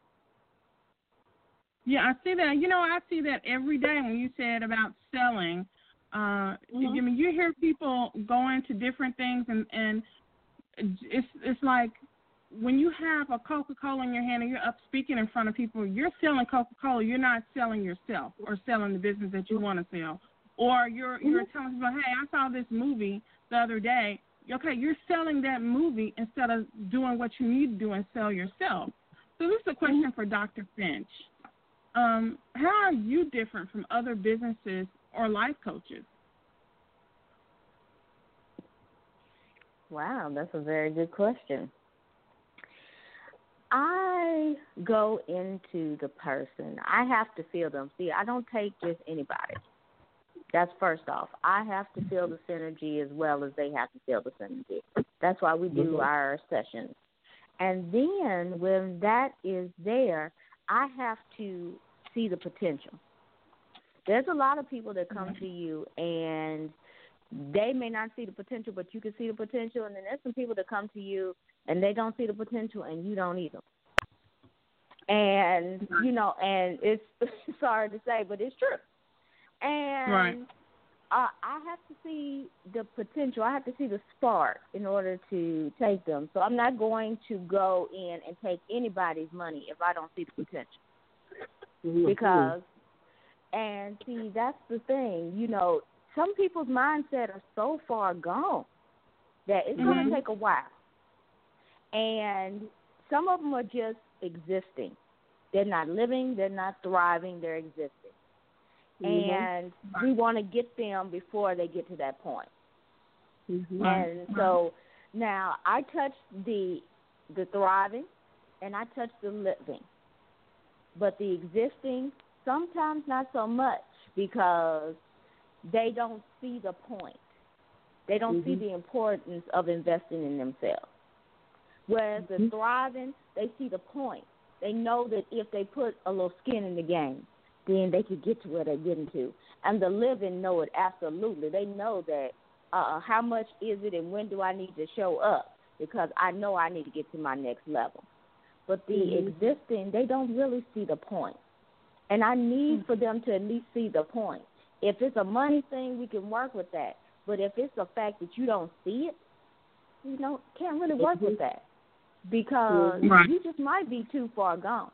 [SPEAKER 4] Yeah, I see that. I see that every day when you said about selling. You hear people go into different things, and it's like when you have a Coca-Cola in your hand and you're up speaking in front of people, you're selling Coca-Cola. You're not selling yourself or selling the business that you want to sell. Or you're telling people, hey, I saw this movie the other day. Okay, you're selling that movie instead of doing what you need to do and sell yourself. So this is a question for Dr. Finch. How are you different from other businesses or life coaches?
[SPEAKER 5] Wow, that's a very good question. I go into the person. I have to feel them. See, I don't take just anybody. That's first off. I have to feel the synergy as well as they have to feel the synergy. That's why we do our sessions. And then when that is there, I have to see the potential. There's a lot of people that come to you and they may not see the potential, but you can see the potential. And then there's some people that come to you and they don't see the potential and you don't either. And, and it's sorry to say, but it's true. And I have to see the potential. I have to see the spark in order to take them. So I'm not going to go in and take anybody's money if I don't see the potential. Because, and see, that's the thing. Some people's mindset are so far gone that it's going to take a while. And some of them are just existing. They're not living. They're not thriving. They're existing. And we want to get them before they get to that point. And so now I touch the thriving and I touch the living. But the existing, sometimes not so much because they don't see the point. They don't see the importance of investing in themselves. Whereas the thriving, they see the point. They know that if they put a little skin in the game, then they could get to where they're getting to. And the living know it absolutely. They know that how much is it and when do I need to show up, because I know I need to get to my next level. But the existing, they don't really see the point. And I need for them to at least see the point. If it's a money thing, we can work with that. But if it's the fact that you don't see it, you know, can't really work with that, because you just might be too far gone.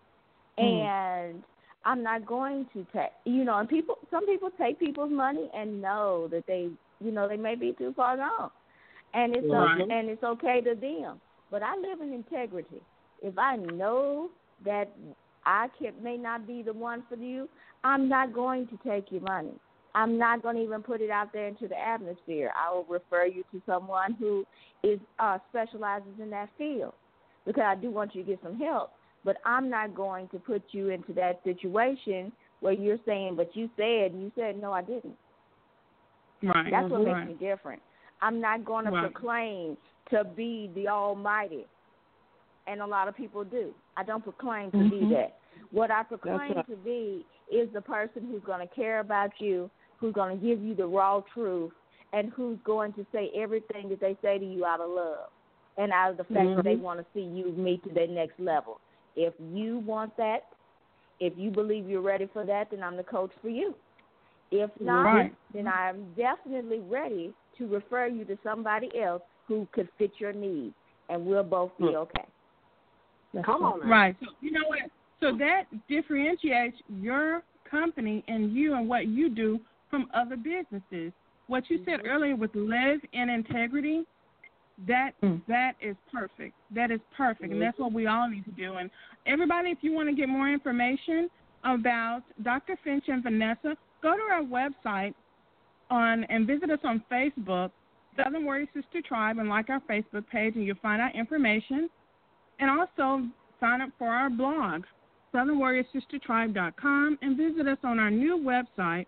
[SPEAKER 5] And I'm not going to take, you know, and some people take people's money and know that they, you know, they may be too far gone. And it's and it's okay to them. But I live in integrity. If I know that may not be the one for you, I'm not going to take your money. I'm not going to even put it out there into the atmosphere. I will refer you to someone who is specializes in that field, because I do want you to get some help. But I'm not going to put you into that situation where you're saying, but you said, and you said, no, I didn't.
[SPEAKER 4] Right.
[SPEAKER 5] That's what makes me different. I'm not going to proclaim to be the Almighty, and a lot of people do. I don't proclaim to be that. What I proclaim to be is the person who's going to care about you, who's going to give you the raw truth, and who's going to say everything that they say to you out of love and out of the fact that they want to see you meet to their next level. If you want that, if you believe you're ready for that, then I'm the coach for you. If not, then I'm definitely ready to refer you to somebody else who could fit your needs, and we'll both be okay.
[SPEAKER 6] Come on now.
[SPEAKER 4] Right. So, you know what? So that differentiates your company and you and what you do from other businesses. What you said earlier with live in integrity, that is perfect. That is perfect, and that's what we all need to do. And everybody, if you want to get more information about Dr. Finch and Vanessa, go to our website and visit us on Facebook, Southern Warrior Sister Tribe, and like our Facebook page, and you'll find out information. And also sign up for our blog, SouthernWarriorSisterTribe.com, and visit us on our new website,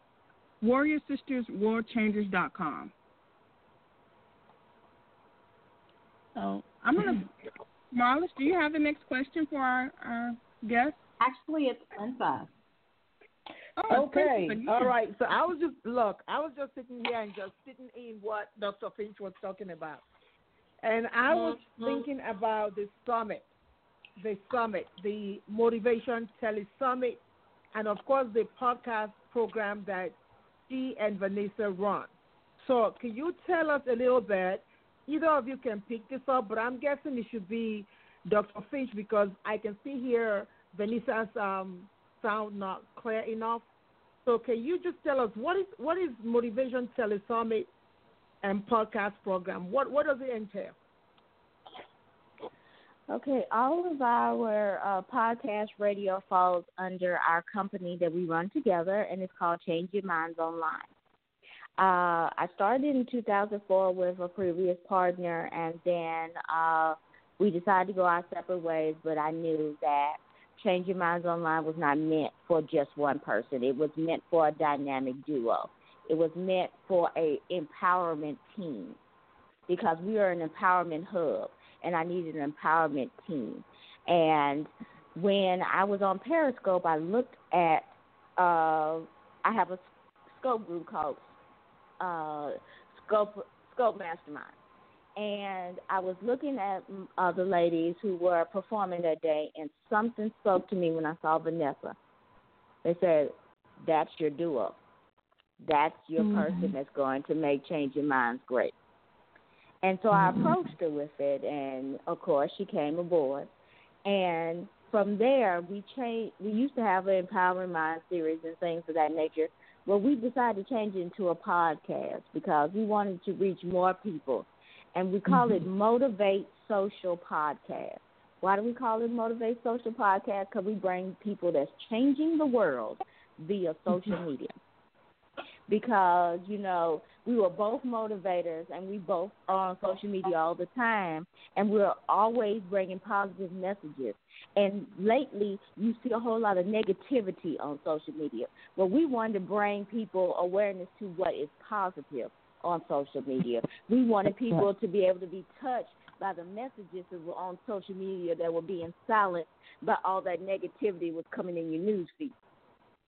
[SPEAKER 4] WarriorSistersWorldChangers.com. So I'm going to, Marlis, do you have the next question for our guest?
[SPEAKER 2] Actually, it's Princess.
[SPEAKER 3] Oh, okay. All right. So I was just sitting here and just sitting in what Dr. Finch was talking about. And I was thinking about the summit, the Motivation Tele Summit, and, of course, the podcast program that she and Vanessa run. So can you tell us a little bit? Either of you can pick this up, but I'm guessing it should be Dr. Finch, because I can see here Vanessa's sound not clear enough. So can you just tell us what is Motivation Tele Summit and podcast program? What does it entail?
[SPEAKER 5] Okay, all of our podcast radio falls under our company that we run together, and it's called Change Your Minds Online. I started in 2004 with a previous partner, and then we decided to go our separate ways, but I knew that Change Your Minds Online was not meant for just one person. It was meant for a dynamic duo. It was meant for a empowerment team, because we are an empowerment hub, and I needed an empowerment team. And when I was on Periscope, I looked at, I have a scope group called Scope Mastermind. And I was looking at the ladies who were performing that day, and something spoke to me when I saw Vanessa. They said, that's your duo. That's your person that's going to make Change Your Minds great. And so I approached her with it, and, of course, she came aboard. And from there, we used to have an Empowering Mind series and things of that nature. Well, we decided to change it into a podcast because we wanted to reach more people. And we call it Motivate Social Podcast. Why do we call it Motivate Social Podcast? Because we bring people that's changing the world via social media. Because, you know, we were both motivators, and we both are on social media all the time, and we're always bringing positive messages. And lately, you see a whole lot of negativity on social media. But we wanted to bring people awareness to what is positive on social media. We wanted people to be able to be touched by the messages that were on social media that were being silenced by all that negativity was coming in your news feed.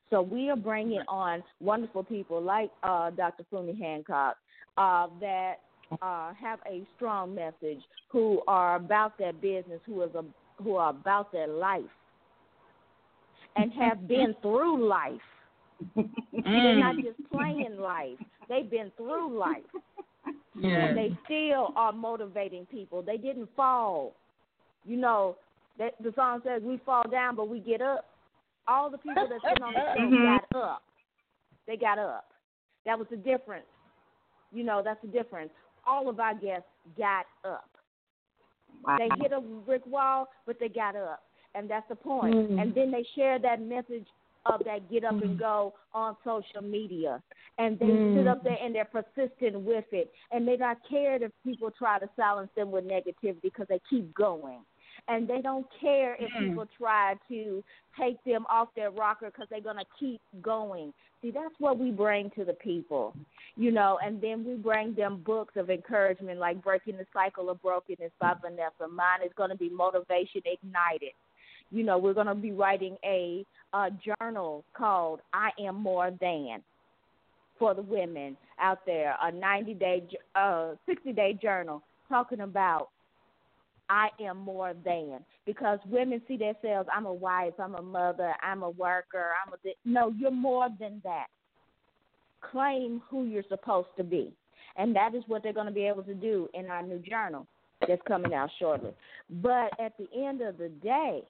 [SPEAKER 5] So we are bringing on wonderful people like Dr. Fumi Hancock that have a strong message, who are about their business, who are about their life, and have been through life. They're not just playing life. They've been through life. And they still are motivating people. They didn't fall. You know, the song says we fall down, but we get up. All the people that sit on the stage got up. They got up. That was the difference. You know, that's the difference. All of our guests got up.
[SPEAKER 2] Wow.
[SPEAKER 5] They hit a brick wall, but they got up. And that's the point. And then they share that message of that get up and go on social media. And they sit up there and they're persistent with it. And they not cared if people try to silence them with negativity because they keep going. And they don't care if people try to take them off their rocker because they're going to keep going. See, that's what we bring to the people, you know, and then we bring them books of encouragement like Breaking the Cycle of Brokenness by Vanessa. Mine is going to be Motivation Ignited. You know, we're going to be writing a journal called I Am More Than for the women out there, a 60-day journal talking about I am more than, because women see themselves, I'm a wife, I'm a mother, I'm a worker, no, you're more than that. Claim who you're supposed to be. And that is what they're going to be able to do in our new journal that's coming out shortly. But at the end of the day,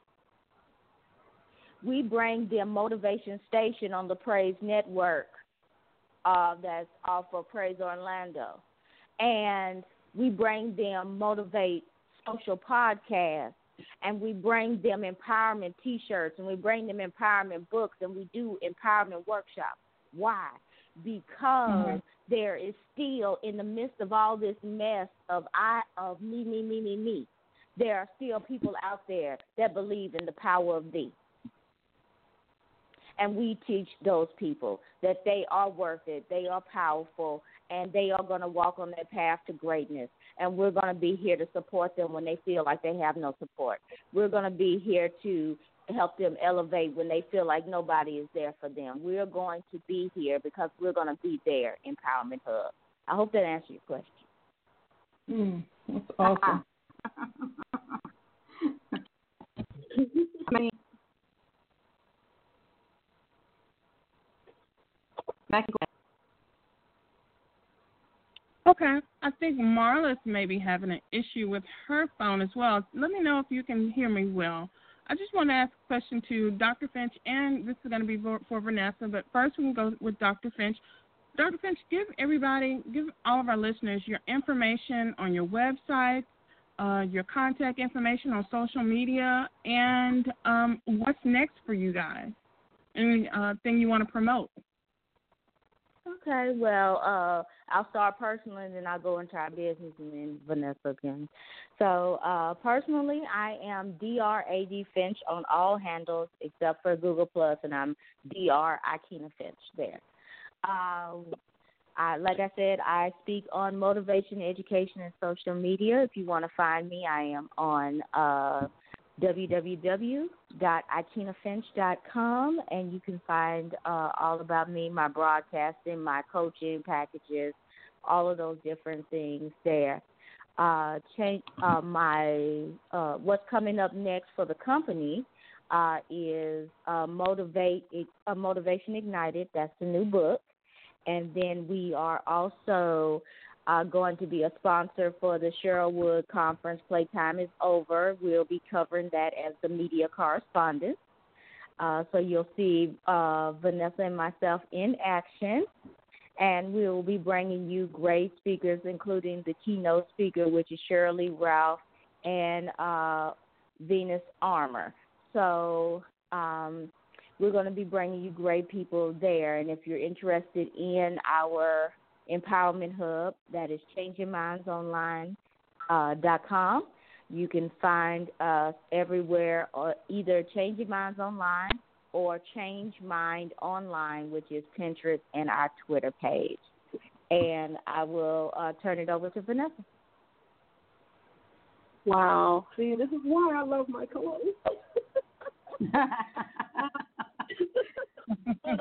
[SPEAKER 5] we bring them Motivation Station on the Praise Network that's off of Praise Orlando. And we bring them Motivate Social Podcasts, and we bring them empowerment T-shirts, and we bring them empowerment books, and we do empowerment workshops. Why? Because there is still, in the midst of all this mess of me, there are still people out there that believe in the power of thee. And we teach those people that they are worth it, they are powerful, and they are going to walk on their path to greatness. And we're going to be here to support them when they feel like they have no support. We're going to be here to help them elevate when they feel like nobody is there for them. We're going to be here because we're going to be their empowerment hub. I hope that answers your question.
[SPEAKER 4] That's awesome. Okay, I think Marla's maybe having an issue with her phone as well. Let me know if you can hear me well. I just want to ask a question to Dr. Finch, and this is going to be for Vanessa, but first we can go with Dr. Finch. Dr. Finch, give all of our listeners your information on your website, your contact information on social media, and what's next for you guys, anything you want to promote.
[SPEAKER 5] Okay, well, I'll start personally, and then I'll go into our business, and then Vanessa can. So, personally, I am Dr. Finch on all handles except for Google+, and I'm Dr. Ikena Finch there. Like I said, I speak on motivation, education, and social media. If you want to find me, I am on www.ikenafinch.com, and you can find all about me, my broadcasting, my coaching packages, all of those different things there. What's coming up next for the company is Motivation Ignited. That's the new book. And then we are also going to be a sponsor for the Cheryl Wood Conference. Playtime is over. We'll be covering that as the media correspondent. So you'll see Vanessa and myself in action. And we will be bringing you great speakers, including the keynote speaker, which is Shirley Ralph and Venus Armour. So we're going to be bringing you great people there. And if you're interested in our Empowerment Hub, that is ChangingMindsOnline.com. You can find us everywhere, or either Changing Minds Online or Change Mind Online, which is Pinterest and our Twitter page. And I will turn it over to Vanessa.
[SPEAKER 6] Wow. See, this is why I love my co-host.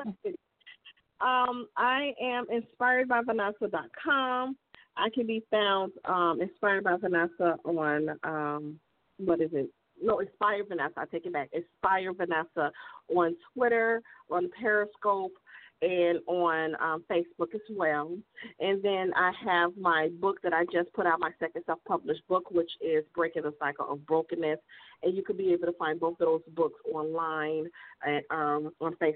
[SPEAKER 6] I am inspiredbyvanessa.com. I can be found Inspired by Vanessa on, Inspire Vanessa. I take it back. Inspire Vanessa on Twitter, on Periscope, and on Facebook as well. And then I have my book that I just put out, my second self-published book, which is Breaking the Cycle of Brokenness. And you can be able to find both of those books online at, on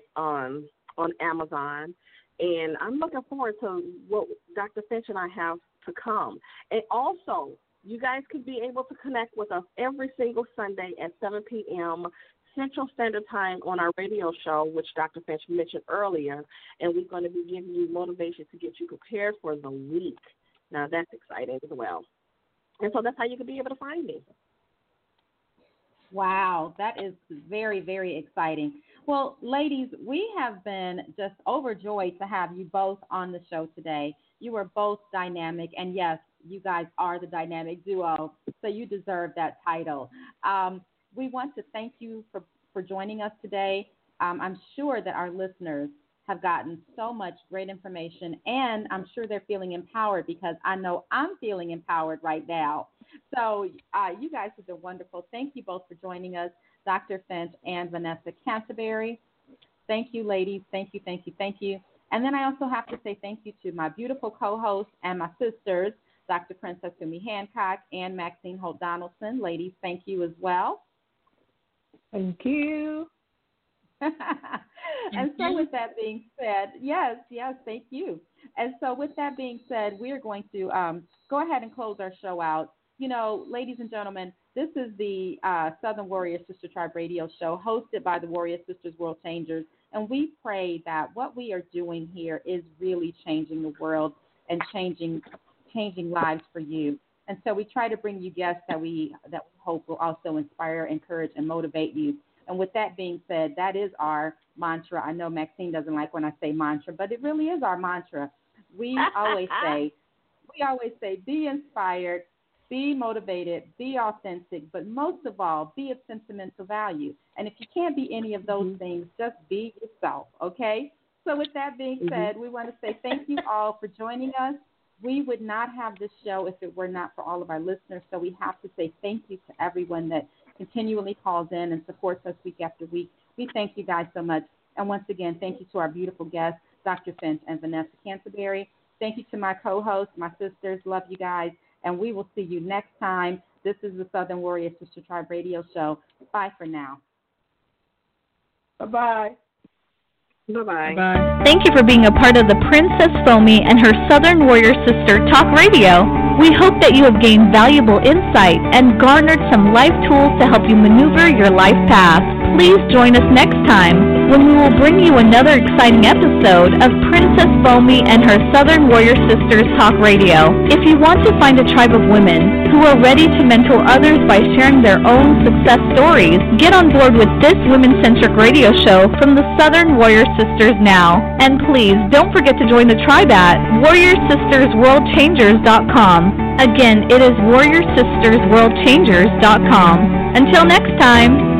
[SPEAKER 6] Amazon. And I'm looking forward to what Dr. Finch and I have to come. And also, you guys could be able to connect with us every single Sunday at 7 p.m. Central Standard Time on our radio show, which Dr. Finch mentioned earlier. And we're going to be giving you motivation to get you prepared for the week. Now, that's exciting as well. And so that's how you can be able to find me.
[SPEAKER 2] Wow, that is very, very exciting. Well, ladies, we have been just overjoyed to have you both on the show today. You are both dynamic, and yes, you guys are the dynamic duo, so you deserve that title. We want to thank you for joining us today. I'm sure that our listeners have gotten so much great information, and I'm sure they're feeling empowered because I know I'm feeling empowered right now. So you guys have been wonderful. Thank you both for joining us, Dr. Finch and Vanessa Canterbury. Thank you, ladies. Thank you, thank you, thank you. And then I also have to say thank you to my beautiful co-hosts and my sisters, Dr. Princess Kumi Hancock and Maxine Holt Donaldson. Ladies, thank you as well.
[SPEAKER 3] Thank you.
[SPEAKER 2] And so with that being said, yes, thank you. And so with that being said, we are going to go ahead and close our show out. You know, ladies and gentlemen, this is the Southern Warrior Sister Tribe radio show hosted by the Warrior Sisters World Changers. And we pray that what we are doing here is really changing the world and changing lives for you. And so we try to bring you guests that we hope will also inspire, encourage, and motivate you. And with that being said, that is our mantra. I know Maxine doesn't like when I say mantra, but it really is our mantra. We always say, be inspired, be motivated, be authentic, but most of all, be of sentimental value. And if you can't be any of those things, just be yourself, okay? So with that being said, we want to say thank you all for joining us. We would not have this show if it were not for all of our listeners, so we have to say thank you to everyone that continually calls in and supports us week after week. We thank you guys so much. And once again, thank you to our beautiful guests, Dr. Finch and Vanessa Canterbury. Thank you to my co-hosts, my sisters. Love you guys. And we will see you next time. This is the Southern Warrior Sister Tribe radio show. Bye for now.
[SPEAKER 3] Bye-bye.
[SPEAKER 6] Bye-bye.
[SPEAKER 3] Bye.
[SPEAKER 1] Thank you for being a part of the Princess Foamy and her Southern Warrior Sister Talk Radio. We hope that you have gained valuable insight and garnered some life tools to help you maneuver your life path. Please join us next time when we will bring you another exciting episode of Princess Foamy and her Southern Warrior Sisters Talk Radio. If you want to find a tribe of women who are ready to mentor others by sharing their own success stories, get on board with this women-centric radio show from the Southern Warrior Sisters now. And please don't forget to join the tribe at WarriorSistersWorldChangers.com. Again, it is WarriorSistersWorldChangers.com. Until next time.